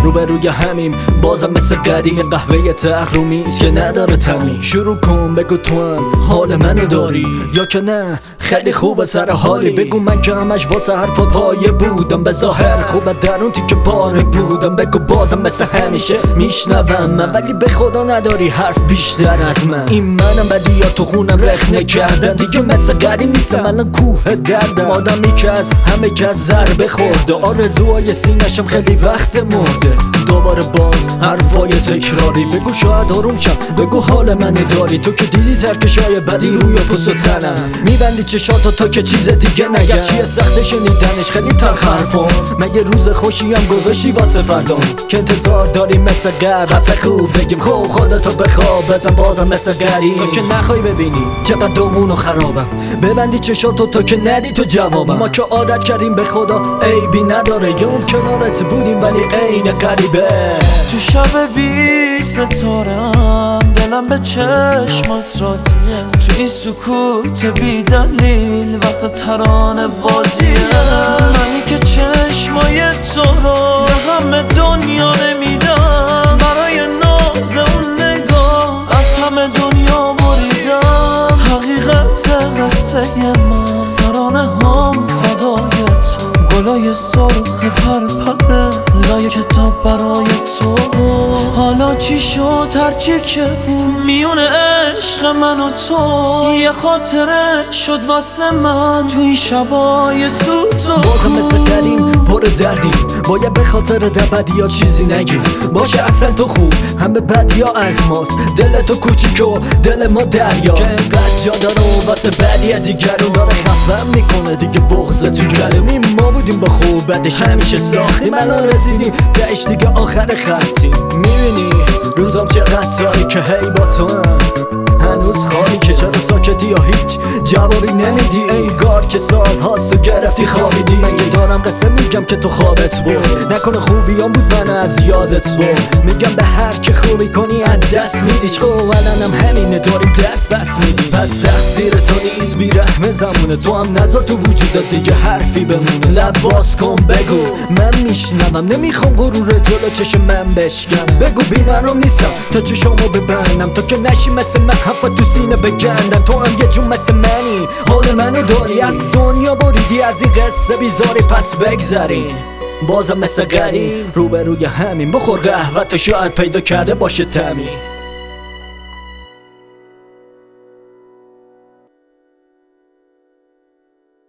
روبروی همیم بازم مثل قدیم قهوه تلخ رو میز که نداره تمی. شروع کن بگو تو هم حال منو داری یا که نه خیلی خوبه سر حالی. بگو من که همش واسه حرفا پایه بودم، به ظاهر خوبه در اون تیکه پاره بودم. بگو بازم مثل همیشه میشنوم من، ولی به خدا نداری حرف بیشتر از من. این منم بدی یا تو خونم رخنه کردن، دیگه مثل قدیم نیستم الان کوه دردم. آدمی که از همه که از ضربه خورده، آرزوهای سینشم خیلی وقت مرده. دوباره باز حرفای تکراری، بگو شاید آروم شم، بگو حال من داری. تو که دیدی ترکشای بدی روی پوست و تنم، میبندی چشاتو تا که چیز دیگه نگم. چیه سخت شنیدنش خیلی تلخ حرفام، مگه روز خوشی هم گذاشتی واسه فردام که انتظار داری مثل قبل حرف خوب بگیم خب خودتو بخواب بزن بازم مثل قدیم. تو که نخوای ببینی چقدر دومون و خرابم، ببندی چشاتو تا که ندی تو جوابم. ما که عادت کردیم به خدا عیبی نداره، یا اون کنارت بودیم ولی عین غریبه. تو شب بی ستارم دلم به چشمات راضیه، تو این سکوت بی دلیل وقت ترانه بازیه. منی که چشمای تو رو به همه دنیا نمیدم، برای ناز اون نگاه از همه دنیا بریدم. حقیقت قصه من ترانه هم فدای تو، گلای سرخ پرپره لای کتاب برای تو. حالا چی شد هرچی که میون عشق من و تو، یه خاطره شد واسه من تو این شبای سوت و بازم مثل قدیم پر دردیم، باید به خاطر در بدی ها چیزی نگیم. باشه اصلا تو خوب همه بدی ها از ماست، دل تو کوچیک و دل ما دریاست. که انقدر جا داره و واسه بدی دیگر رو داره خفم میکنه دیگه بغض تو گلومی. ما بودیم با خوب بدش همیشه ساختیم، الان رسیدیم تهش دیگه آخر خطیم. میبینی روزم چقدر ساری که هی با تو هم هنوز خالی، که چرا ساکتی یا هیچ جوابی نمیدی. انگار که سال هاست تو گرفتی خوابیدی. من که دارم قسم میگم که تو خوابت بود، نکنه خوبیام بود من از یادت بود. میگم به هر که خوبی کنی از دست میدیش، اولنم همینه داریم درس بس میدی. پس تقصیر تو نیست بیرحم زمونه، تو هم نذار تو وجودت دیگه حرفی بمونه. لب باز کن بگو من میشنوم، نمیخوام غرور جلو چشم من بشکم. بگو بیمارم نیستم تا چشامو ببندم، تو که نشی مثل من حرفا تو سینه بگندم. تو هم یه جون مثل منی حال منو داری، از دنیا بریدی از این قصه بیزاری پس بگذریم. بازم مثل قدیم روبروی همین، بخور قهوه تا شاید پیدا کرده باشه تمی.